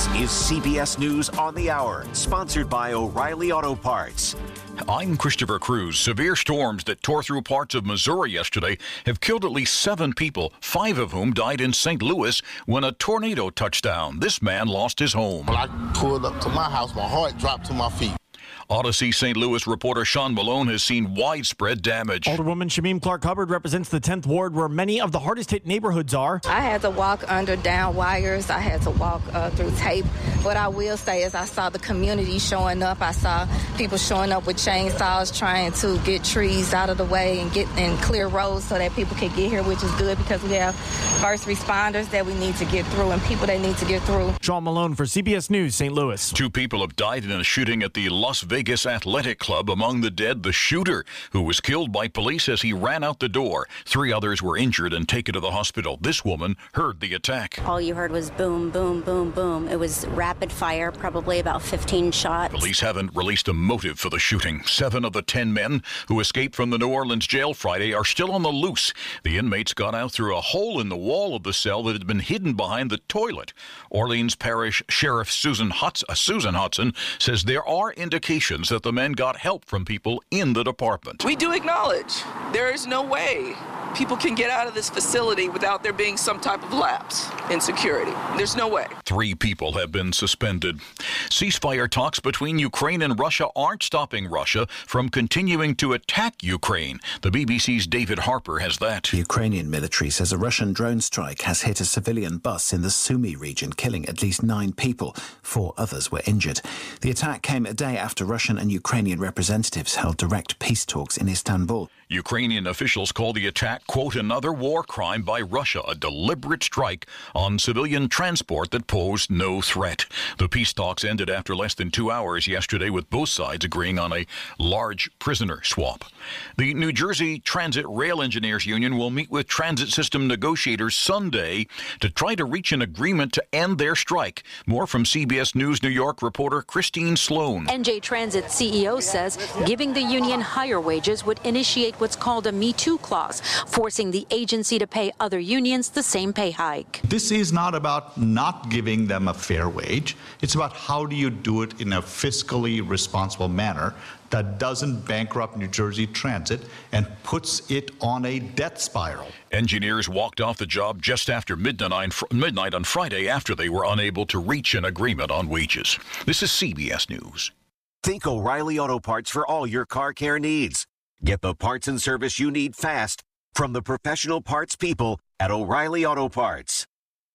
This is CBS News on the Hour, sponsored by O'Reilly Auto Parts. I'm Christopher Cruz. Severe storms that tore through parts of Missouri yesterday have killed at least 7 people, 5 of whom died in St. Louis when a tornado touched down. This man lost his home. When I pulled up to my house, my heart dropped to my feet. Odyssey St. Louis reporter Sean Malone has seen widespread damage. Alderwoman Shamim Clark-Hubbard represents the 10th Ward, where many of the hardest-hit neighborhoods are. I had to walk under down wires. I had to walk through tape. What I will say is I saw the community showing up. I saw people showing up with chainsaws trying to get trees out of the way and clear roads so that people can get here, which is good because we have first responders that we need to get through and people that need to get through. Sean Malone for CBS News, St. Louis. 2 people have died in a shooting at the Las Vegas Athletic Club. Among the dead, the shooter, who was killed by police as he ran out the door. 3 others were injured and taken to the hospital. This woman heard the attack. All you heard was boom, boom, boom, boom. It was rapid fire, probably about 15 shots. Police haven't released a motive for the shooting. 7 of the 10 men who escaped from the New Orleans jail Friday are still on the loose. The inmates got out through a hole in the wall of the cell that had been hidden behind the toilet. Orleans Parish Sheriff Susan Hudson says there are indications that the men got help from people in the department. We do acknowledge there is no way people can get out of this facility without there being some type of lapse in security. There's no way. 3 people have been suspended. Ceasefire talks between Ukraine and Russia aren't stopping Russia from continuing to attack Ukraine. The BBC's David Harper has that. The Ukrainian military says a Russian drone strike has hit a civilian bus in the Sumy region, killing at least 9 people. 4 others were injured. The attack came a day after Russian and Ukrainian representatives held direct peace talks in Istanbul. Ukrainian officials call the attack, quote, another war crime by Russia, a deliberate strike on civilian transport that posed no threat. The peace talks ended after less than 2 hours yesterday, with both sides agreeing on a large prisoner swap. The New Jersey Transit Rail Engineers Union will meet with transit system negotiators Sunday to try to reach an agreement to end their strike. More from CBS News New York reporter Christine Sloan. NJ Transit CEO says giving the union higher wages would initiate what's called a Me Too clause, forcing the agency to pay other unions the same pay hike. This is not about not giving them a fair wage. It's about how do you do it in a fiscally responsible manner that doesn't bankrupt New Jersey Transit and puts it on a debt spiral. Engineers walked off the job just after midnight on Friday after they were unable to reach an agreement on wages. This is CBS News. Think O'Reilly Auto Parts for all your car care needs. Get the parts and service you need fast from the professional parts people at O'Reilly Auto Parts.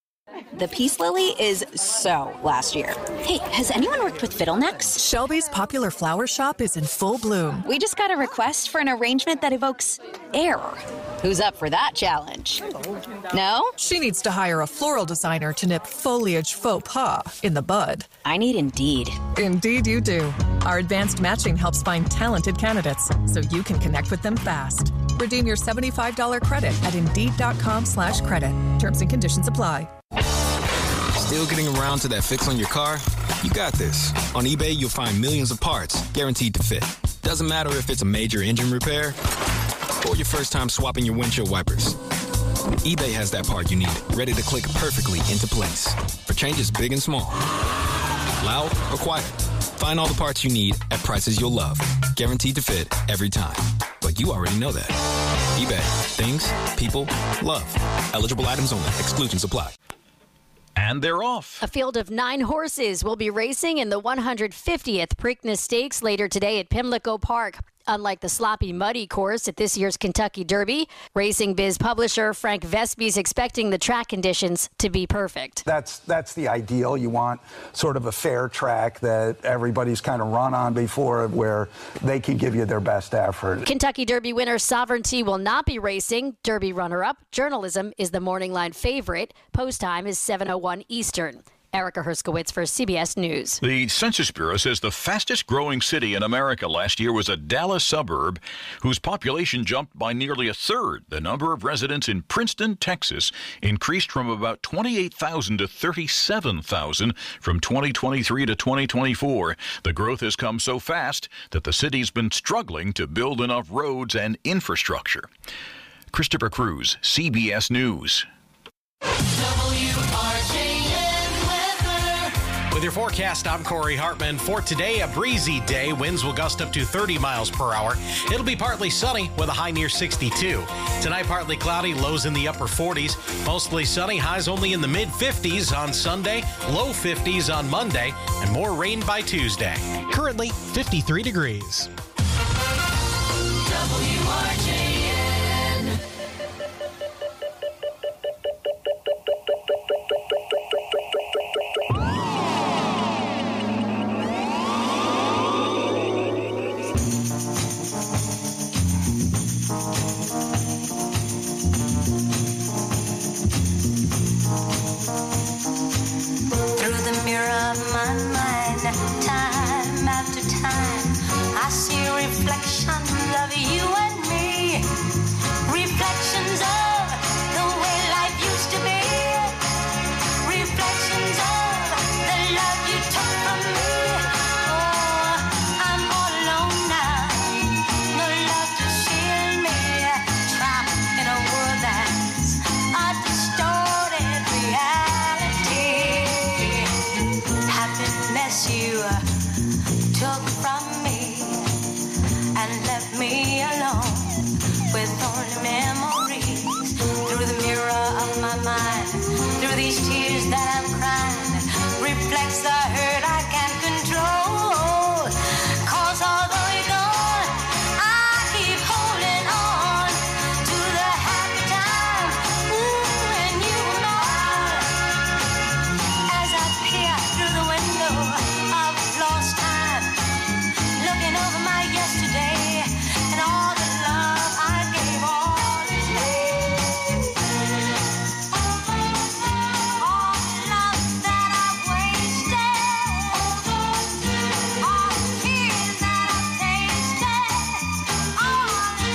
The Peace Lily is so last year. Hey, has anyone worked with fiddlenecks? Shelby's popular flower shop is in full bloom. We just got a request for an arrangement that evokes air. Who's up for that challenge? No? She needs to hire a floral designer to nip foliage faux pas in the bud. I need Indeed. Indeed you do. Our advanced matching helps find talented candidates so you can connect with them fast. Redeem your $75 credit at Indeed.com/credit. Terms and conditions apply. Still getting around to that fix on your car? You got this. On eBay, you'll find millions of parts guaranteed to fit. Doesn't matter if it's a major engine repair or your first time swapping your windshield wipers. eBay has that part you need, ready to click perfectly into place for changes big and small. Loud or quiet. Find all the parts you need at prices you'll love. Guaranteed to fit every time. But you already know that. eBay. Things, people, love. Eligible items only. Exclusions apply. And they're off. A field of 9 horses will be racing in the 150th Preakness Stakes later today at Pimlico Park. Unlike the sloppy, muddy course at this year's Kentucky Derby, Racing Biz publisher Frank Vespi is expecting the track conditions to be perfect. That's the ideal. You want sort of a fair track that everybody's kind of run on before, where they can give you their best effort. Kentucky Derby winner Sovereignty will not be racing. Derby runner-up Journalism is the morning line favorite. Post time is 7:01 Eastern. Erica Herskowitz for CBS News. The Census Bureau says the fastest growing city in America last year was a Dallas suburb whose population jumped by nearly a third. The number of residents in Princeton, Texas increased from about 28,000 to 37,000 from 2023 to 2024. The growth has come so fast that the city's been struggling to build enough roads and infrastructure. Christopher Cruz, CBS News. With your forecast, I'm Corey Hartman. For today, a breezy day. Winds will gust up to 30 miles per hour. It'll be partly sunny with a high near 62. Tonight, partly cloudy, lows in the upper 40s. Mostly sunny, highs only in the mid-50s on Sunday, low 50s on Monday, and more rain by Tuesday. Currently, 53 degrees. WRJN. Through the mirror of my mind, time after time, I see reflections of you and me. Reflections of the way life used to be. Reflections of the love you took from me. Oh, I'm all alone now. No love to shield me. Trapped in a world that's a distorted reality. Happiness you took from me and left me alone with only memories. Through the mirror of my mind, through these tears that I'm crying, reflects the hurt I can't control. 'Cause although you're gone, I keep holding on to the happy times when you were mine. As I peer through the window of lost time, looking over my yesterday and all the love I gave all day. All the love that I wasted, all the tears that I tasted, all the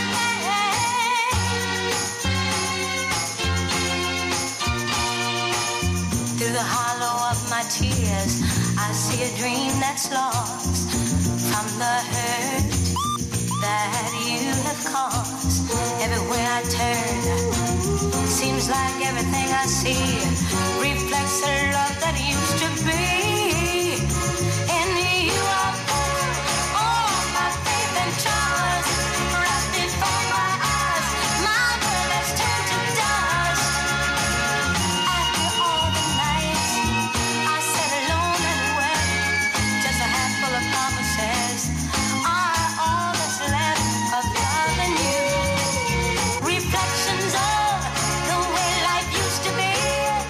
pain. Through the hollow of my tears, I see a dream that's lost from the hurt that you have caused. Everywhere I turn, seems like everything I see reflects the love that used to be. In you I put all my faith and trust, right before my eyes, my world has turned to dust. After all the nights I sat alone and wept, just a handful of promises are all that's left of loving you. Reflections of the way life used to be.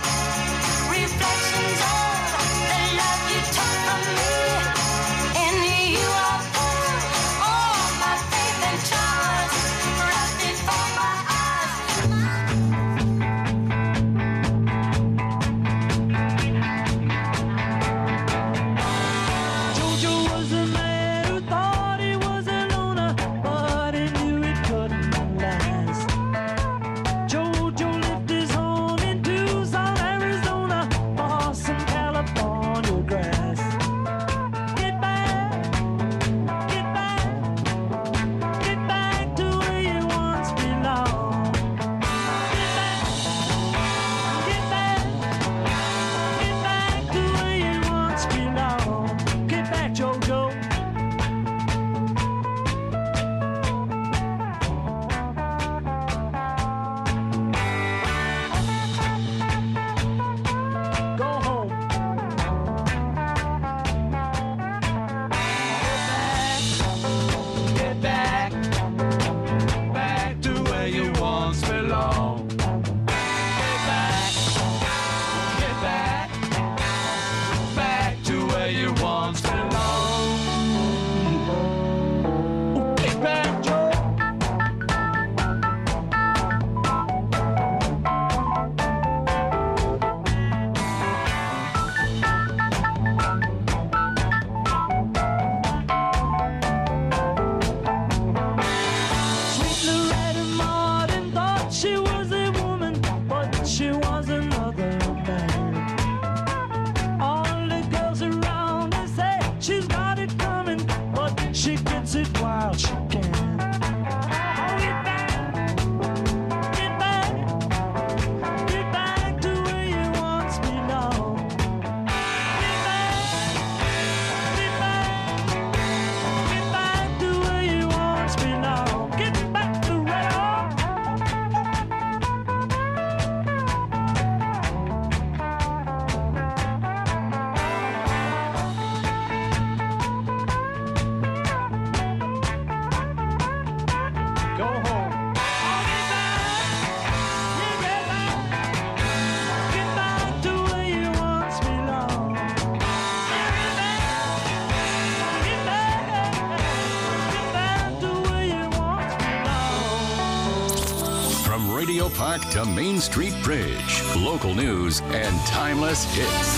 Memorial Park to Main Street Bridge. Local news and timeless hits.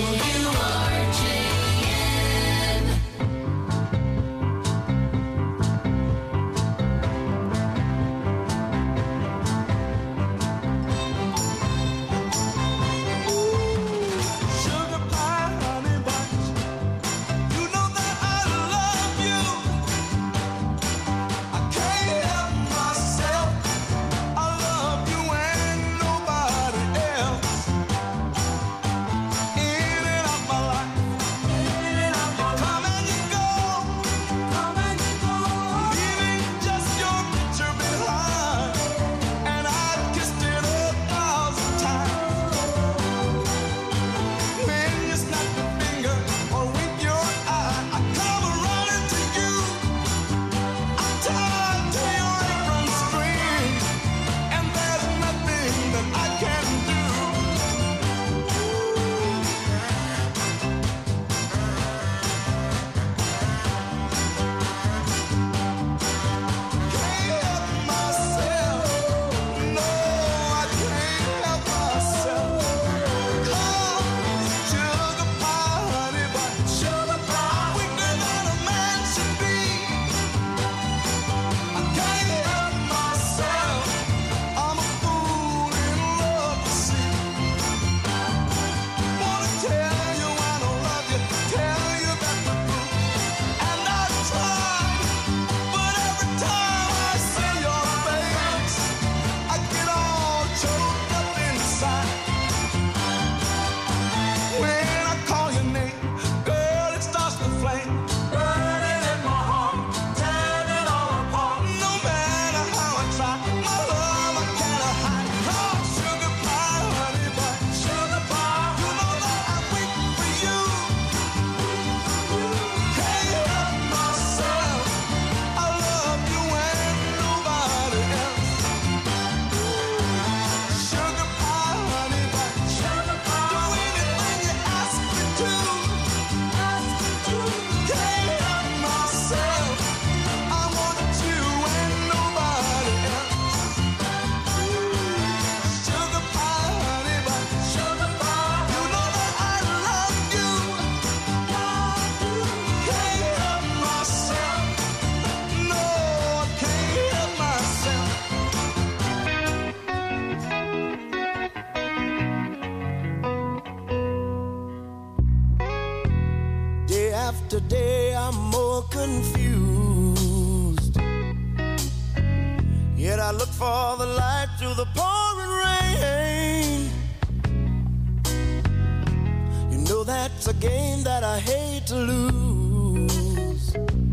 Today I'm more confused. Yet I look for the light through the pouring rain. You know that's a game that I hate to lose.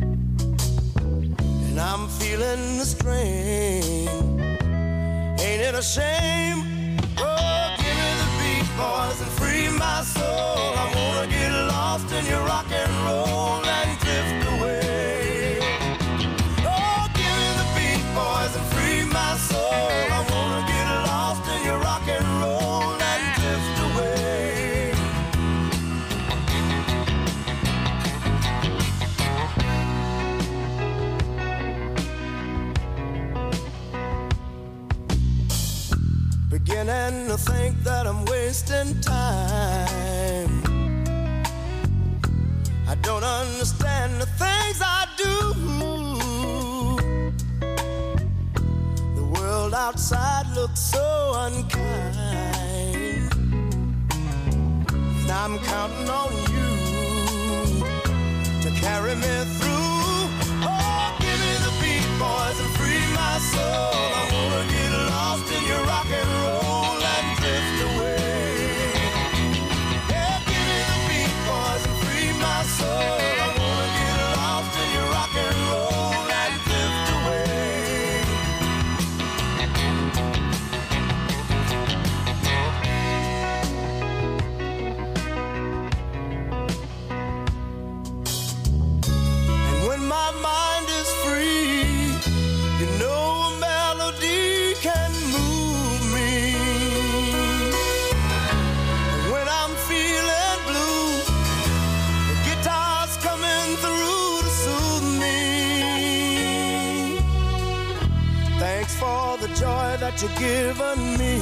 And I'm feeling the strain. Ain't it a shame? Oh, give me the beat, boys, and free my soul. I wanna get lost in your rock and roll and drift away. Oh, give me the beat, boys, and free my soul. I wanna get lost in your rock and roll and drift away. Beginning to think that I'm wasting time. I don't understand the things I do. The world outside looks so unkind. And I'm counting on you to carry me through. Oh, give me the beat, boys, and free my soul. I wanna get lost in your rock and roll and drift away. Yeah, give me the beat, boys, and free my soul. I wanna get lost in your rock and roll and drift away. that you've given me.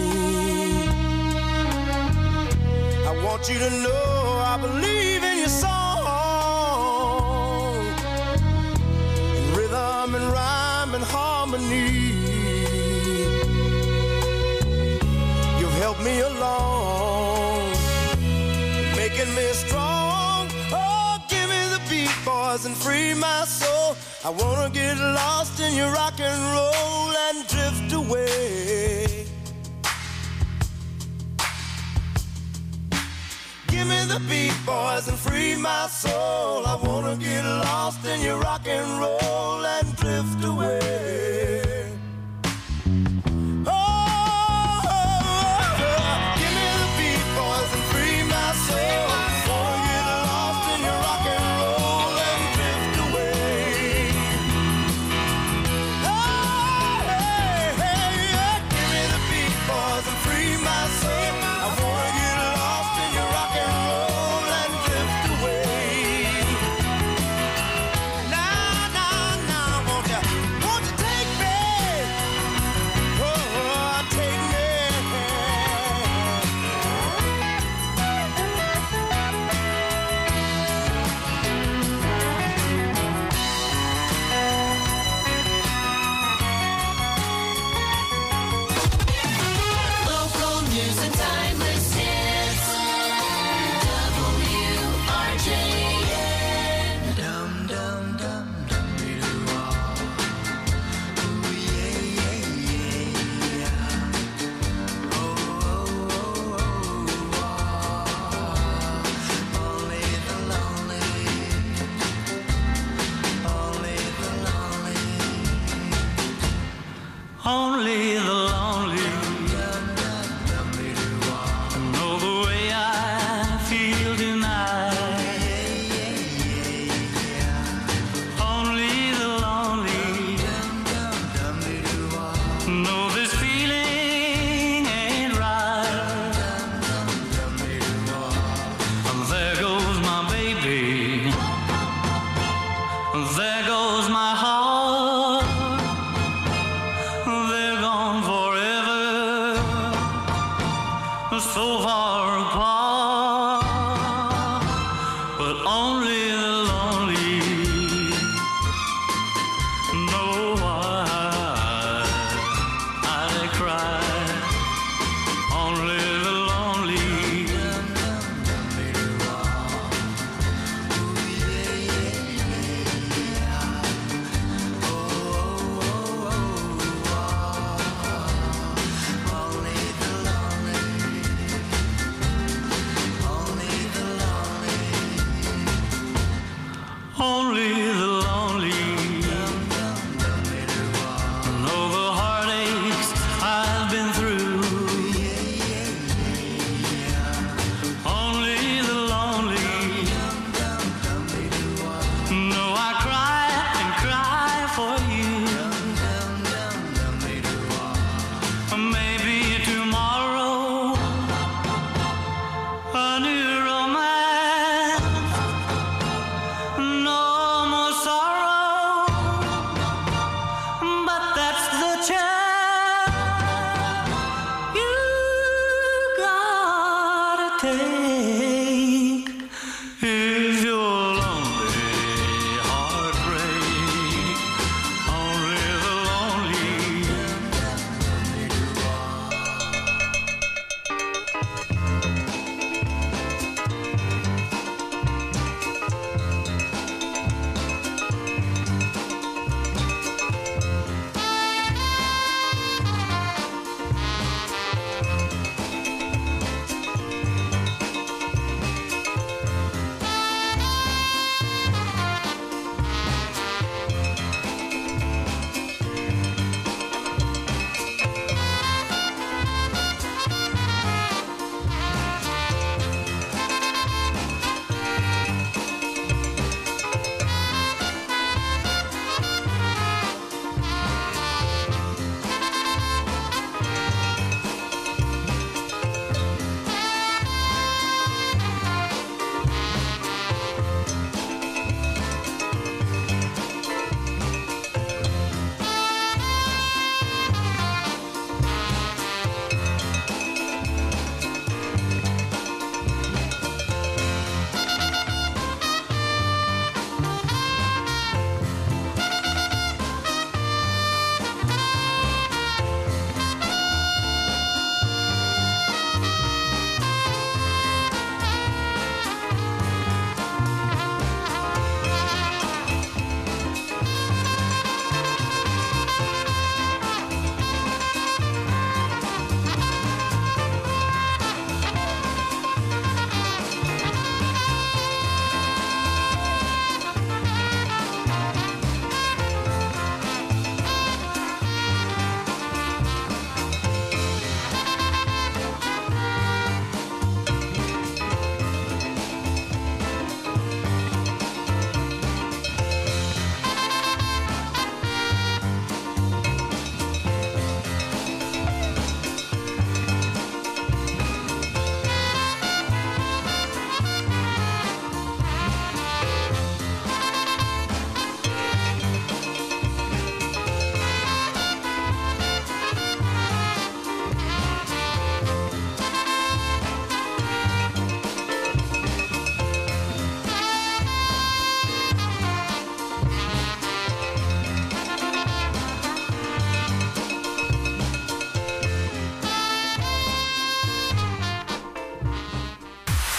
I want you to know I believe in your song, in rhythm and rhyme and harmony. You've helped me along, making me strong. Oh, give me the beat, boys, and free my soul. I wanna get lost in your rock and roll and drift away. Give me the beat, boys, and free my soul. I wanna get lost in your rock and roll and drift away. Take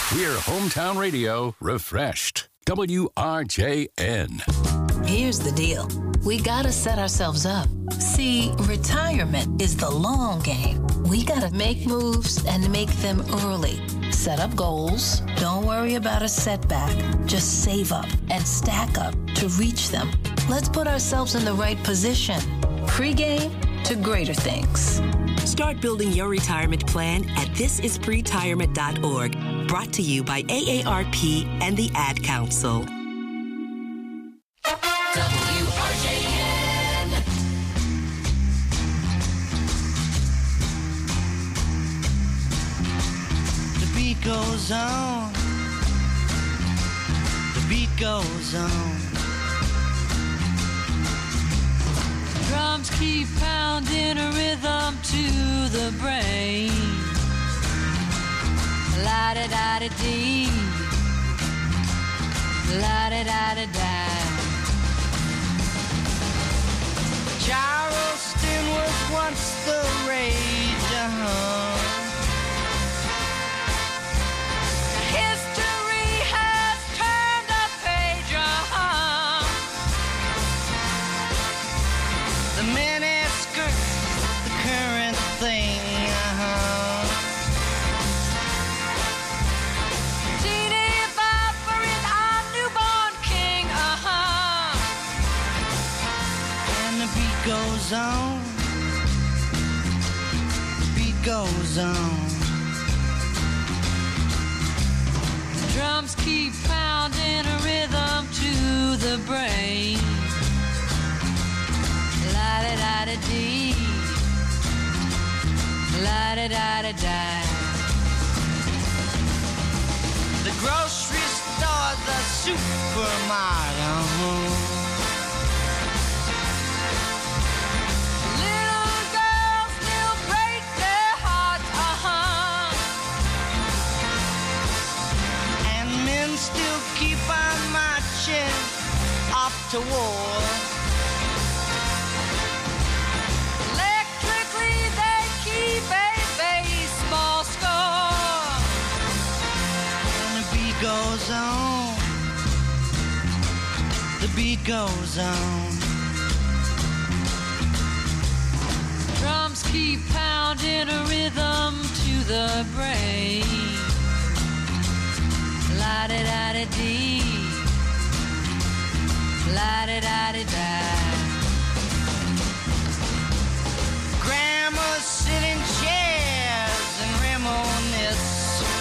We're Hometown Radio refreshed. WRJN. Here's the deal. We gotta set ourselves up. See, retirement is the long game. We gotta make moves and make them early. Set up goals. Don't worry about a setback. Just save up and stack up to reach them. Let's put ourselves in the right position. Pre-game to greater things. Start building your retirement plan at thisispretirement.org. Brought to you by AARP and the Ad Council. WRJN. The beat goes on. The beat goes on. Drums keep pounding a rhythm to the brain. La-da-da-da-dee, la-da-da-da-da. Charleston was once the rage, History has turned a page, The miniskirt, the current thing, Teeny Bopper is our newborn king, And the beat goes on. The beat goes on. Drums keep pounding a rhythm to the brain. La-da-da-da-dee, la-da-da-da-da. The grocery store, the supermarket. Little girls still break their hearts, And men still keep on marching off to war. Electrically they keep a baseball score. And the beat goes on. The beat goes on. Drums keep pounding a rhythm to the brain. La-da-da-da-dee, la-da-da-da-da. Grandmas sit in chairs and reminisce.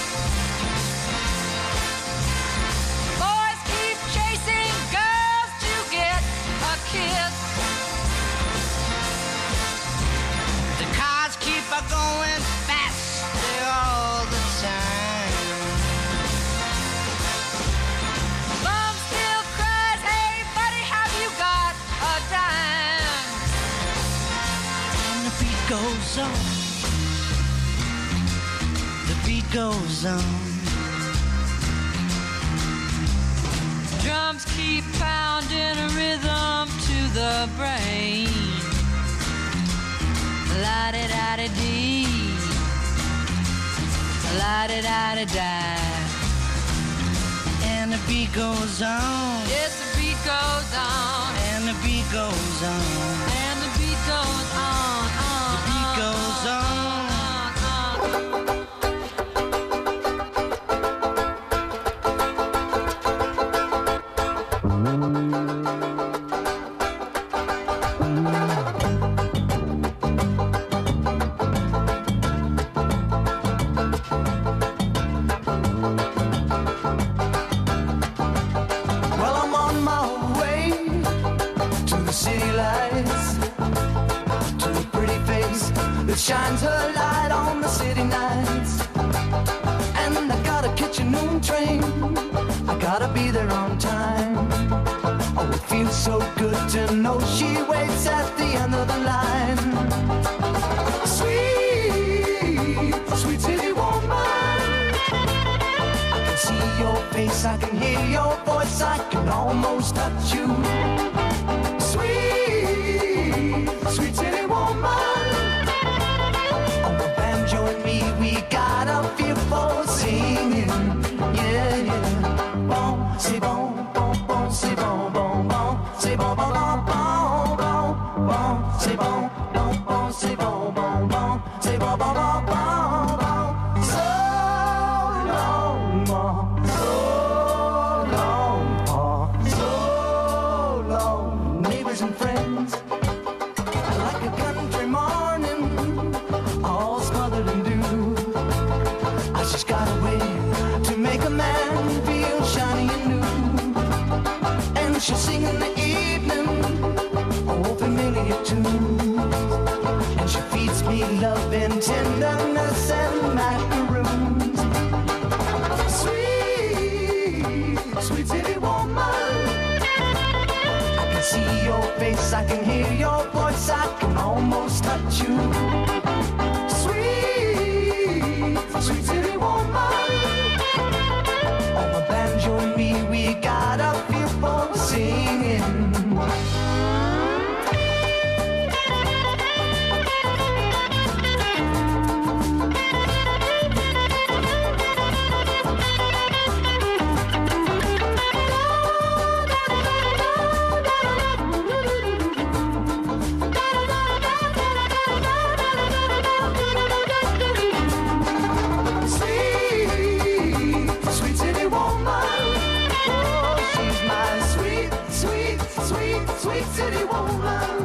Boys keep chasing girls to get a kiss. The cars keep a going faster all the time. Mom still cries, hey buddy, have you got a dime? And the beat goes on. The beat goes on. Drums keep pounding a rhythm to the brain. La-da-da-da-dee, la-da-da-da-da. And the beat goes on. Yes, the beat goes on. And the beat goes on. And the beat goes on. The beat goes on. Well, I'm on my way to the city lights, to a pretty face that shines her light on the city nights. And I gotta catch a noon train, I gotta be there on time. Oh, it feels so good to know she waits at the end of the line. Sweet, sweet city woman, I can see your face, I can hear your voice, I can almost touch you. Sweet, sweet city woman, on the banjo and me, we got a feel for singing. She'll sing in the evening, oh, familiar tunes. And she feeds me love and tenderness and macaroons. Sweet, sweet city woman. I can see your face, I can hear your voice, I can almost touch you. Sweet, sweet city woman. On the banjo and me, we got a feel for singing. City woman,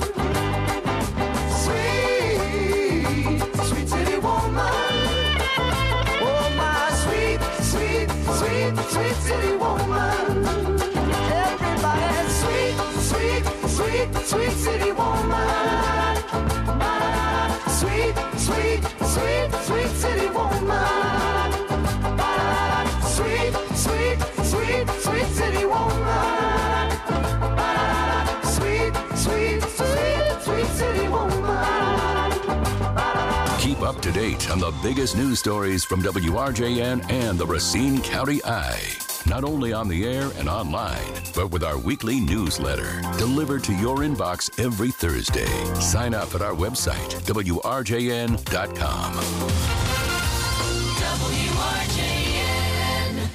sweet, sweet city woman. Oh, my sweet, sweet, sweet, sweet city woman. Everybody, sweet, sweet, sweet, sweet city woman. Sweet, sweet, sweet, sweet city woman. Sweet, sweet, sweet, sweet city woman. Sweet, sweet, sweet city woman. Keep up to date on the biggest news stories from WRJN and the Racine County Eye. Not only on the air and online, but with our weekly newsletter delivered to your inbox every Thursday. Sign up at our website, WRJN.com. WRJN.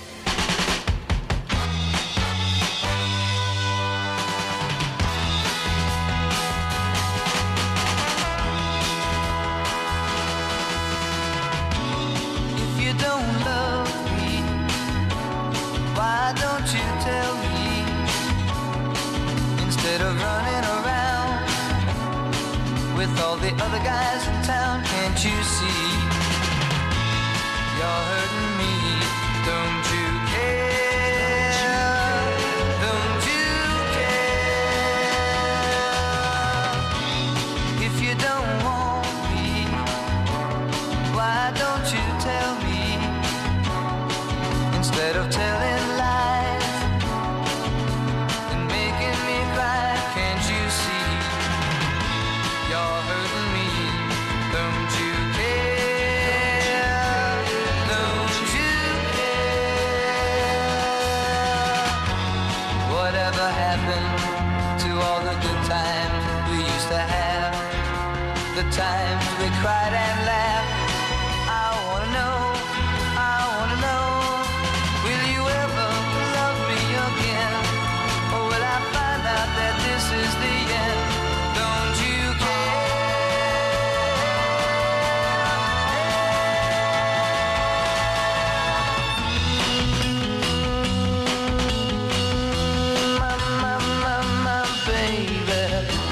If you don't love me, why don't you tell me? Instead of running around with all the other guys in town, can't you see? You're hurting me, don't you care? Don't you care? If you don't want me, why don't you tell me? Instead of telling lies and making me cry, can't you see? You're hurting me, don't you care? Don't you care? Whatever happened to all the good times we used to have? The times we cried and laughed. I wanna know, will you ever love me again? Or will I find out that this is the end? Don't you my baby?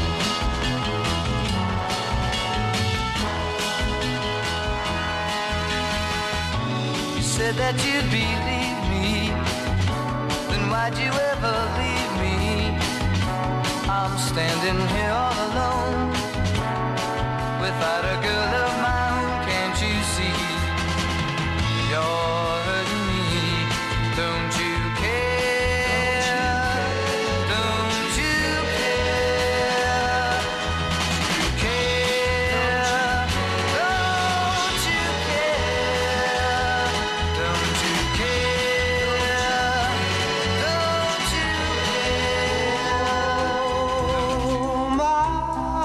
You said that you'd believe me, then why'd you ever leave me? I'm standing here all alone, without a girl of my own, can't you see? You're hurting me, don't you care? Don't you care? You care? Don't you care? Don't you care? Don't you care? Oh, my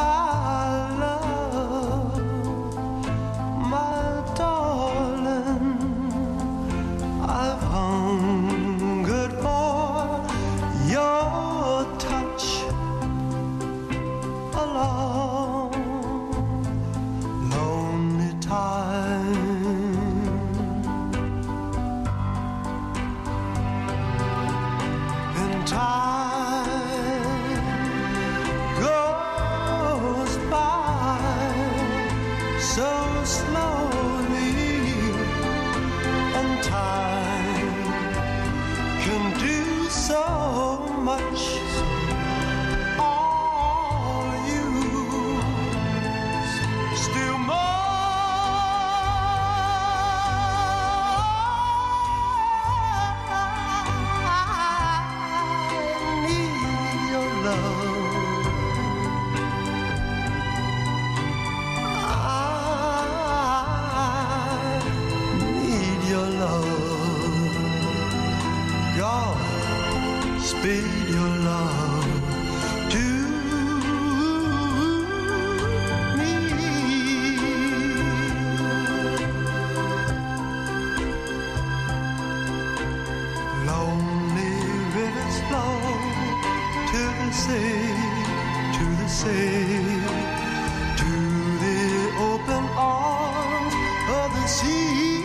much all you, still more. Speed your love to me. Lonely rivers flow to the sea, to the sea, to the open arms of the sea.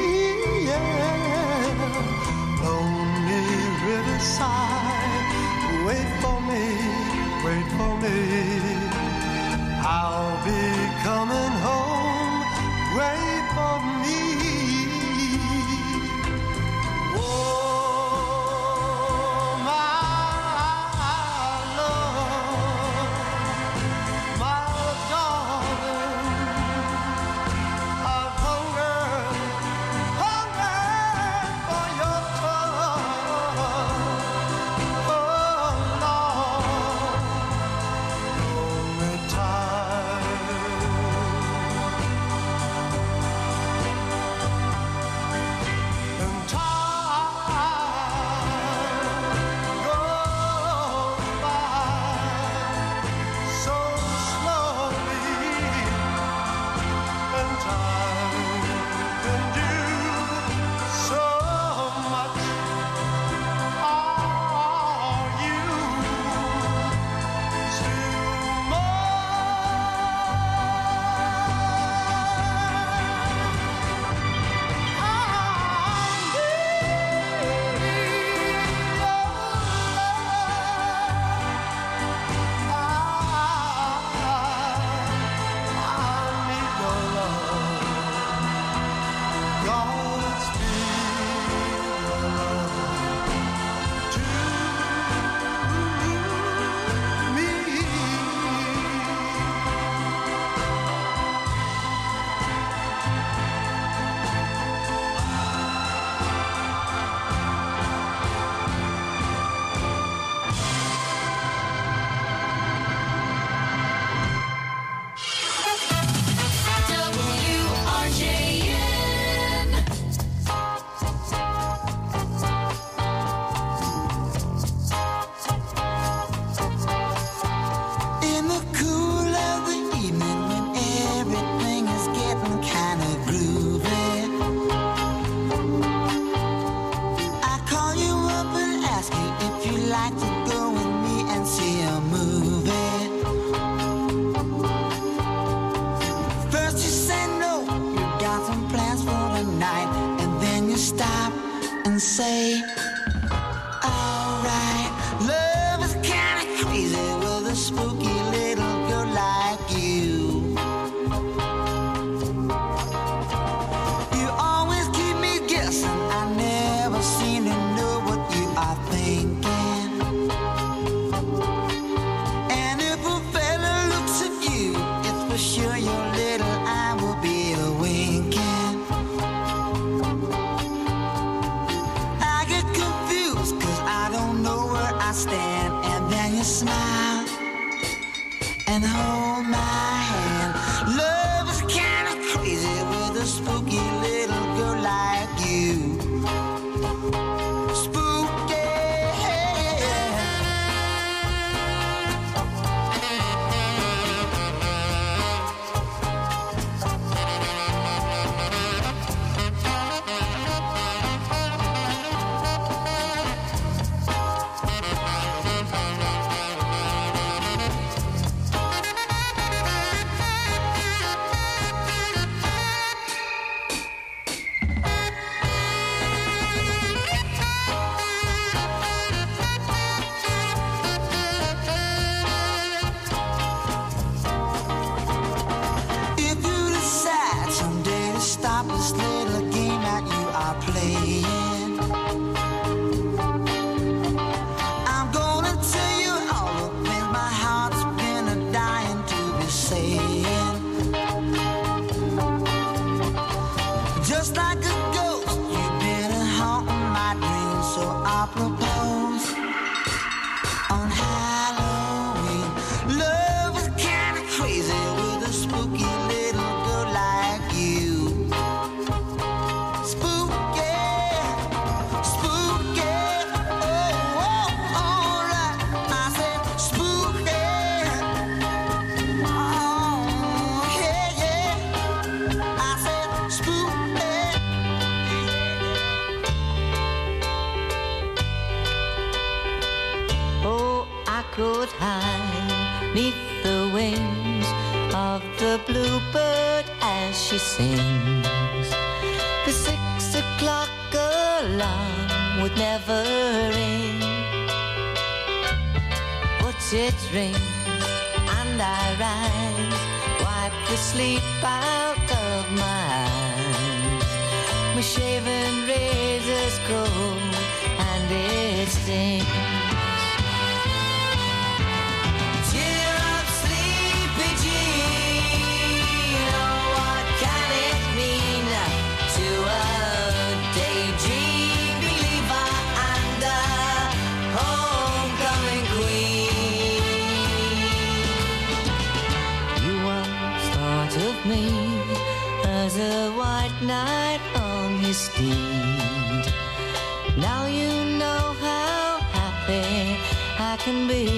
Yeah. Lonely riverside, wait for me, wait for me. I'll be coming home, wait for me. Oh, my love, my darling, I've hungered for your touch. and say, alright, love is kinda crazy with a spooky little girl like you. You always keep me guessing, I never seem to know what you are thinking. And if a fella looks at you, it's for sure your little eye will be a winking. I get echoed high 'neath the wings of the bluebird as she sings. The 6 o'clock alarm would never ring, but it rings and I rise, wipe the sleep out of my eyes. My shaven razor's cold and it stings. Cheer up, sleepy Jean. Oh, what can it mean to a daydream believer and a homecoming queen? You once thought of me as a white knight on his steed. Now you know how happy I can be.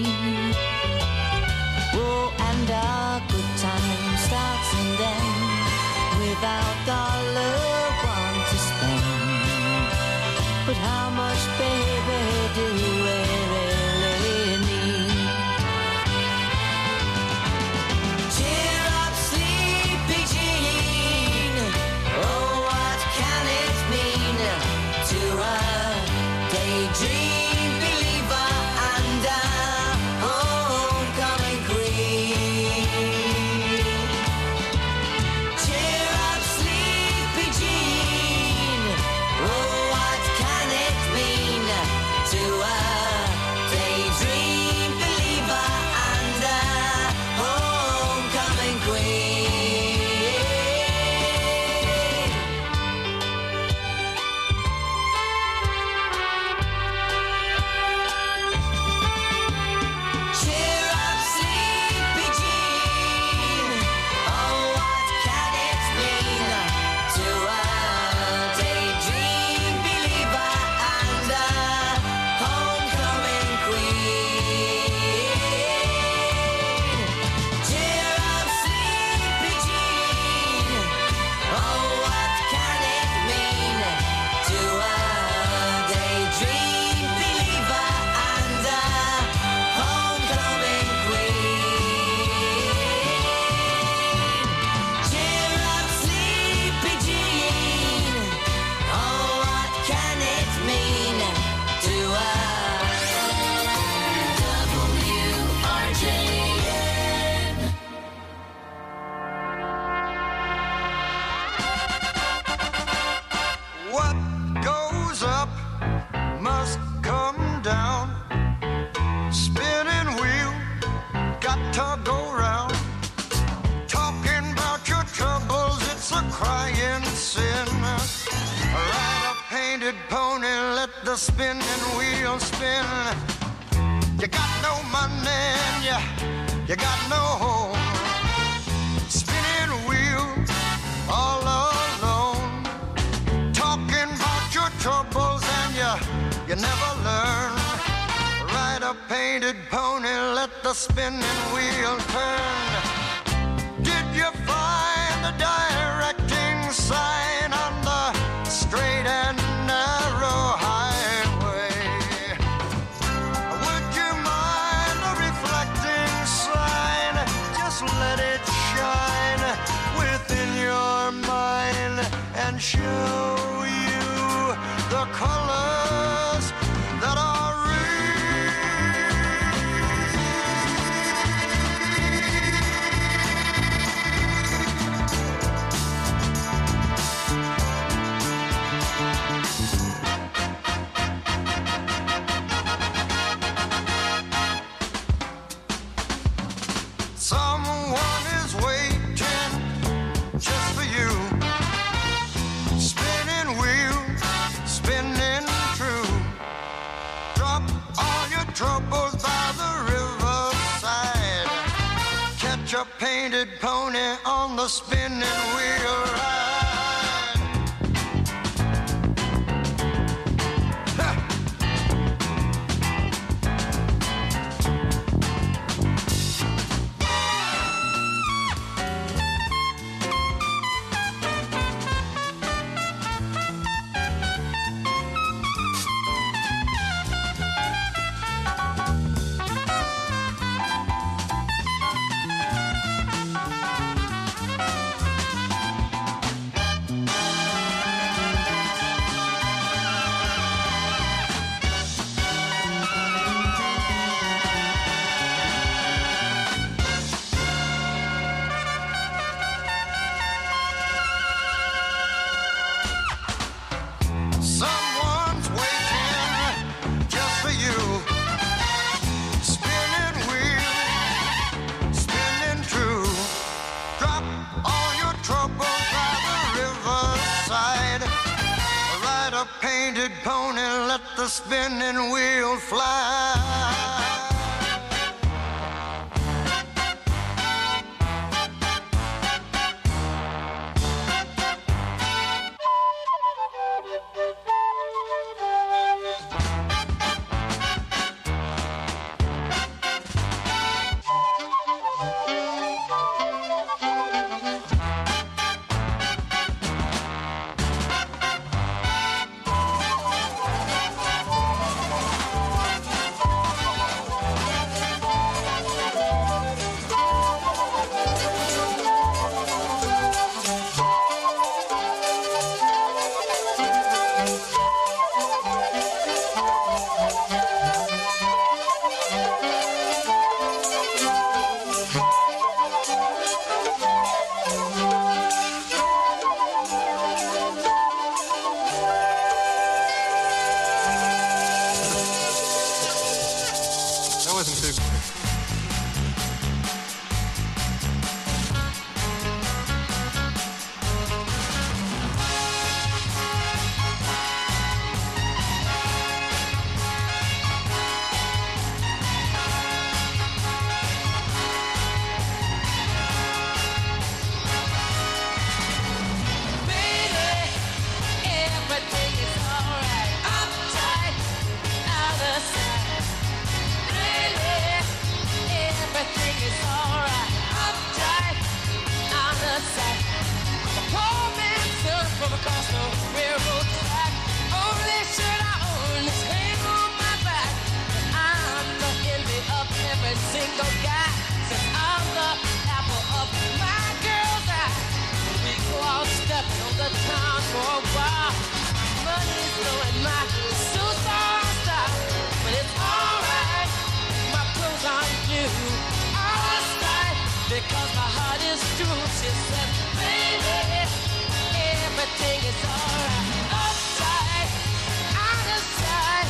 Oh, and our good time starts and ends without $1 to spend. But how much, baby, do we really need? Cheer up, sleepy Jean. Oh, what can it mean to a daydream believer and a homecoming queen? Cheer up, sleepy Jean. Oh, what can it mean to a daydream believer and a homecoming queen? Cheer up, sleepy Jean. Oh, what can it mean to a daydream believer and a homecoming queen? Cheer up, sleepy Jean. Oh, what can it mean to a daydream believer and a homecoming queen? Cheer up, sleepy Jean. Oh, what can it mean to a WRJN? What goes up must come down. Spinning wheel, got to go round. Talking about your troubles, it's a crying sin. Ride a painted pony, let the spinning wheel spin. You got no money and you got no home. Spinning wheel, all alone. Talking about your troubles and you never learn. Ride a painted pony, let the spinning wheel turn. Did you find the directing sign on the straight and narrow highway? Would you mind a reflecting sign? Just let it shine within your mind and show you the colors that are someone is waiting just for you. Spinning wheel, spinning true. Drop all your troubles by the riverside. Catch a painted pony on the spinning wheel ride. Ha! pony, let the spinning wheel fly. Because my heart is true, she said, baby, everything is alright. Upside, out of sight,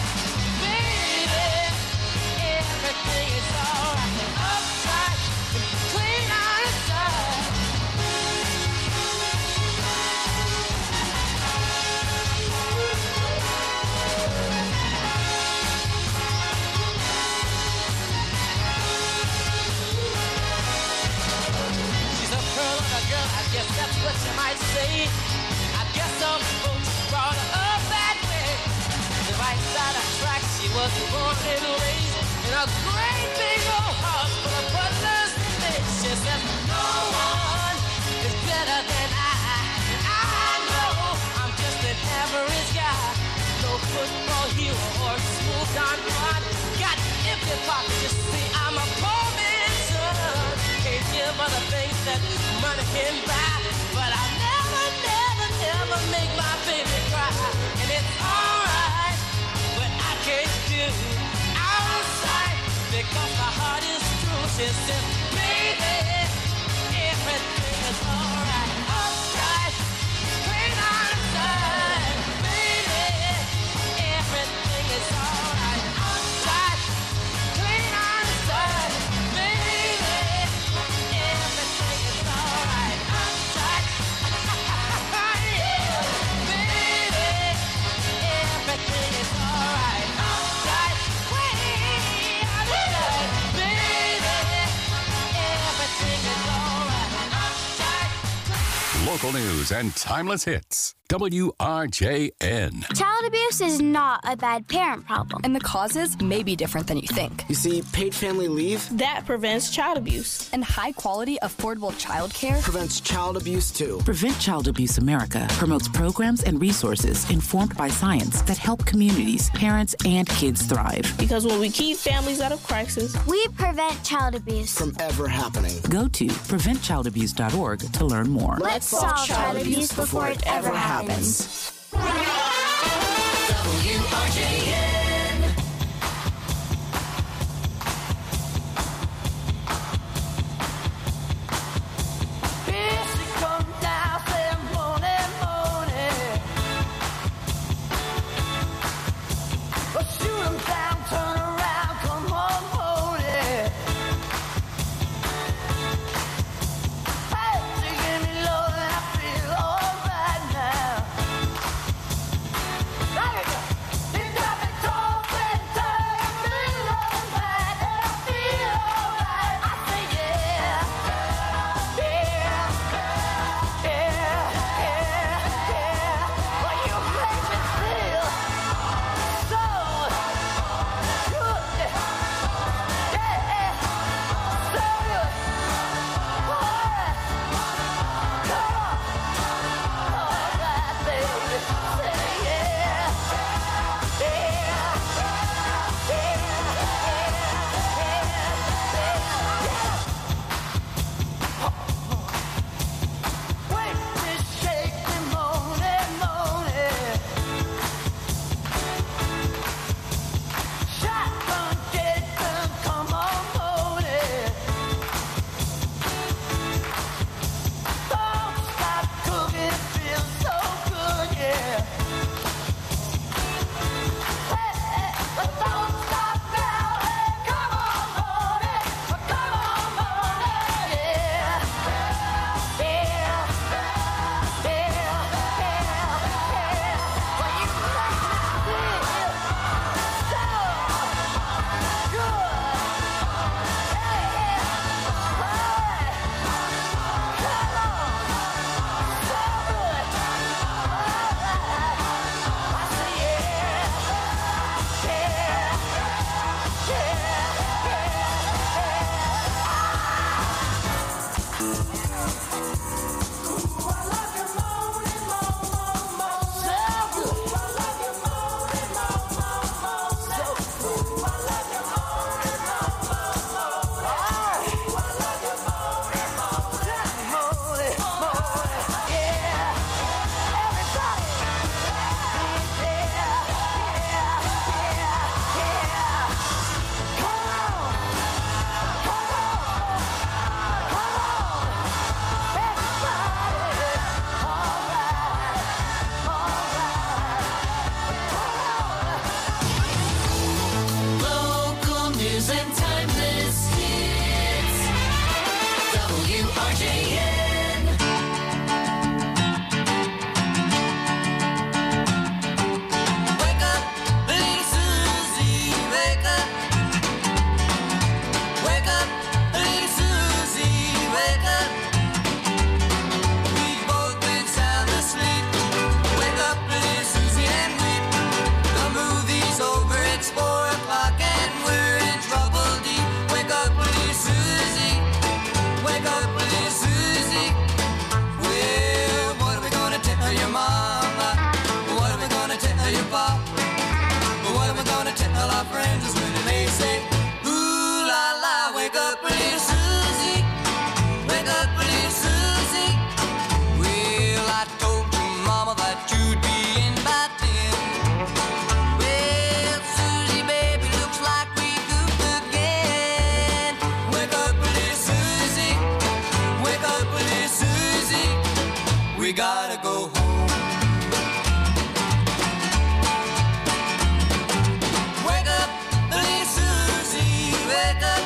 baby, everything is alright. Upside, clean out of sight. I guess that's what you might say. I guess some folks brought her up that way. The right side of tracks, she was born and raised in a great big old house full of butlers and maids. She says, no one is better than I. And I know I'm just an average guy. No football hero or smooth Don Juan. Got empty pockets, you see, I'm a poor man's son. Can't give other things that money can buy, but I'll never, never, never make my baby cry. And it's alright, but I can't do out of sight because my heart is true. She says, baby, everything is alright. Upside, clean out of sight, baby, everything is alright. Upside, clean out of sight, baby. Everything is alright. Upside, yeah, baby. Everything is alright. Upside, way out of sight, baby. Everything is alright. Upside. Local news and timeless hits. WRJN. Child abuse is not a bad parent problem. And the causes may be different than you think. You see, paid family leave, that prevents child abuse. And high quality, affordable child care prevents child abuse too. Prevent Child Abuse America promotes programs and resources informed by science that help communities, parents, and kids thrive. Because when we keep families out of crisis, we prevent child abuse from ever happening. Go to preventchildabuse.org to learn more. Let's solve child abuse before it ever happens. WRJN. tell our friends is when they say, ooh la la, wake up, little Susie. Wake up, little Susie. Well, I told your mama that you'd be in by 10. Well, Susie, baby, looks like we goofed again. Wake up, little Susie. Wake up, little Susie. We gotta go home. Wake up, little Susie. Wake up.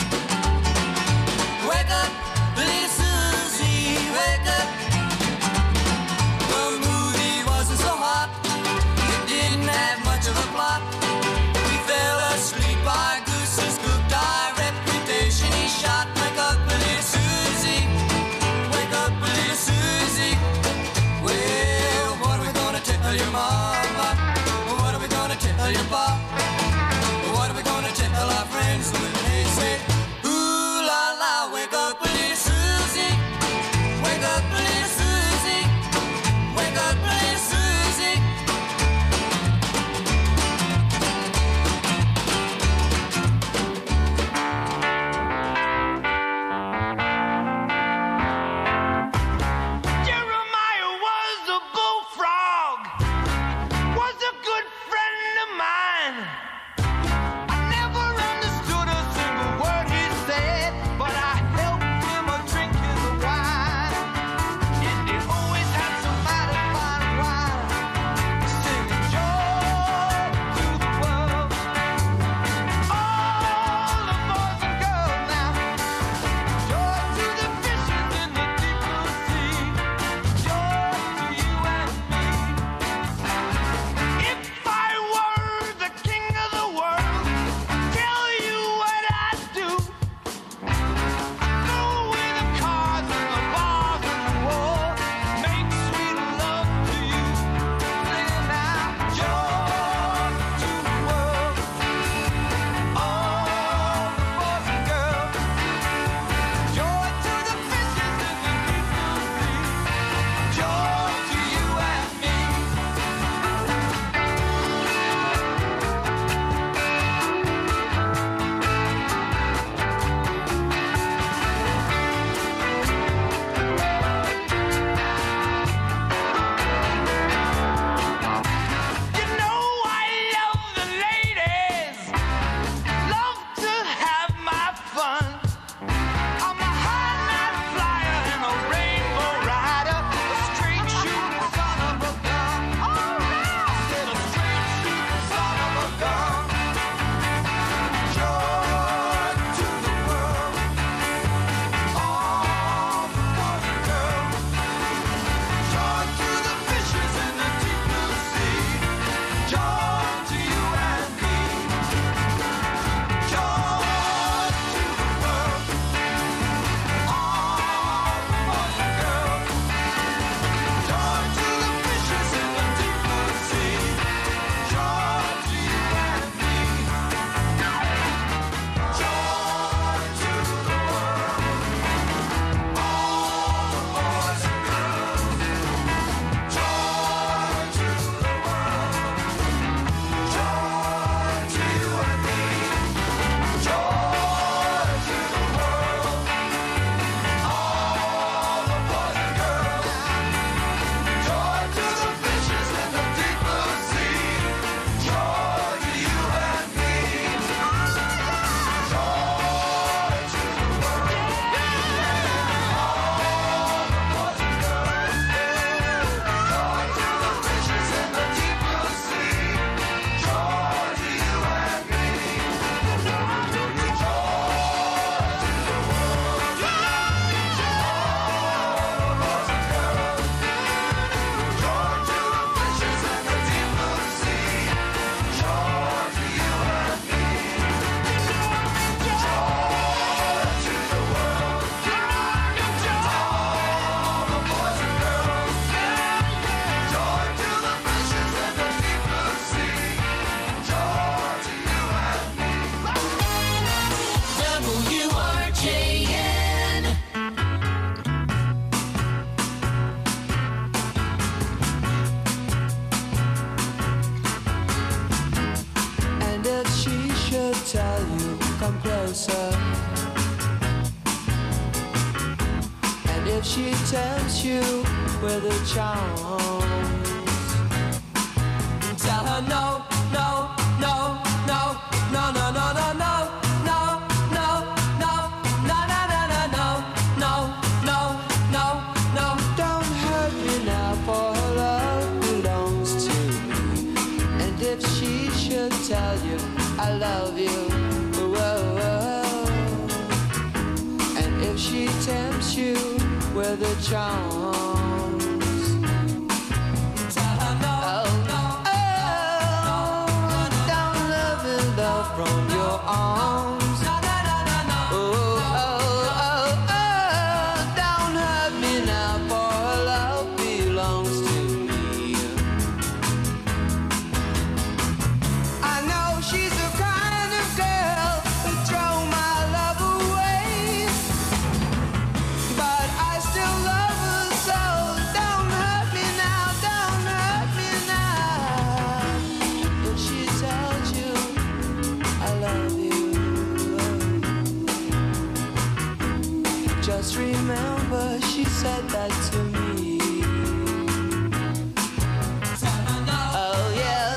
Wake up, little Susie. Wake up. The movie wasn't so hot. It didn't have much of a plot. We fell asleep. Our gooses cooked. Our reputation he shot. Wake up, little Susie. Wake up, little Susie. Well, what are we gonna tell your mama? What are we gonna tell your papa? What are we gonna tell our friends when they say, ooh la la, wake up, little Susie. Wake up, little Susie. Wake up, little Susie. Jeremiah was a bullfrog, was a good friend of mine. I never understood his come closer. And if she tempts you with her charms, tell her no, no, no, no, no, no, no, no, no. Tell you I love you, whoa, whoa. And if she tempts you with her charms, tell her no, no, down love and love from your arms. Oh, oh, oh, oh, don't hurt me now, for her love belongs to me. I know she's the kind of girl who throw my love away, but I still love her so. Don't hurt me now, don't hurt me now. If she tells you I love you, just remember she said that to me. Oh yeah.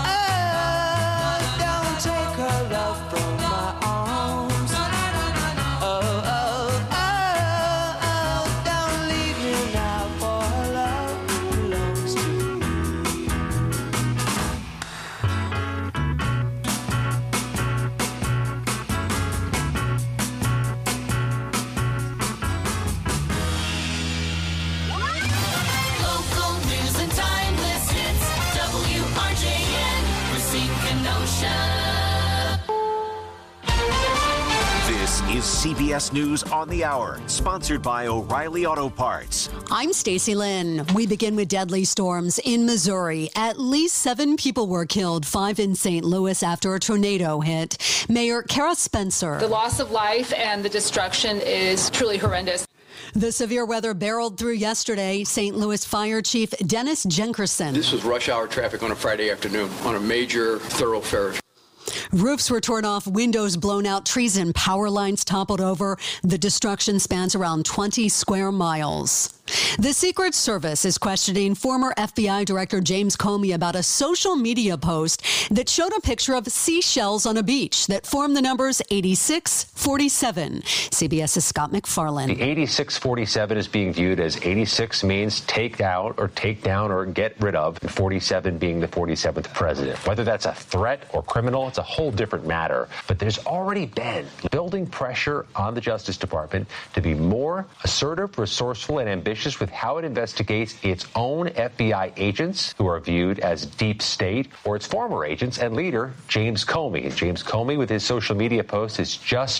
This is CBS News on the Hour, sponsored by O'Reilly Auto Parts. I'm Stacey Lynn. We begin with deadly storms in Missouri. At least 7 people were killed, 5 in St. Louis after a tornado hit. Mayor Kara Spencer. The loss of life and the destruction is truly horrendous. The severe weather barreled through yesterday. St. Louis Fire Chief Dennis Jenkerson. This was rush hour traffic on a Friday afternoon on a major thoroughfare. Roofs were torn off, windows blown out, trees and power lines toppled over. The destruction spans around 20 square miles. The Secret Service is questioning former FBI Director James Comey about a social media post that showed a picture of seashells on a beach that formed the numbers 8647. CBS's Scott McFarland. The 8647 is being viewed as 86 means take out or take down or get rid of, and 47 being the 47th president. Whether that's a threat or criminal, it's a whole different matter. But there's already been building pressure on the Justice Department to be more assertive, resourceful, and ambitious with how it investigates its own FBI agents who are viewed as deep state, or its former agents and leader, James Comey. And James Comey, with his social media post, is just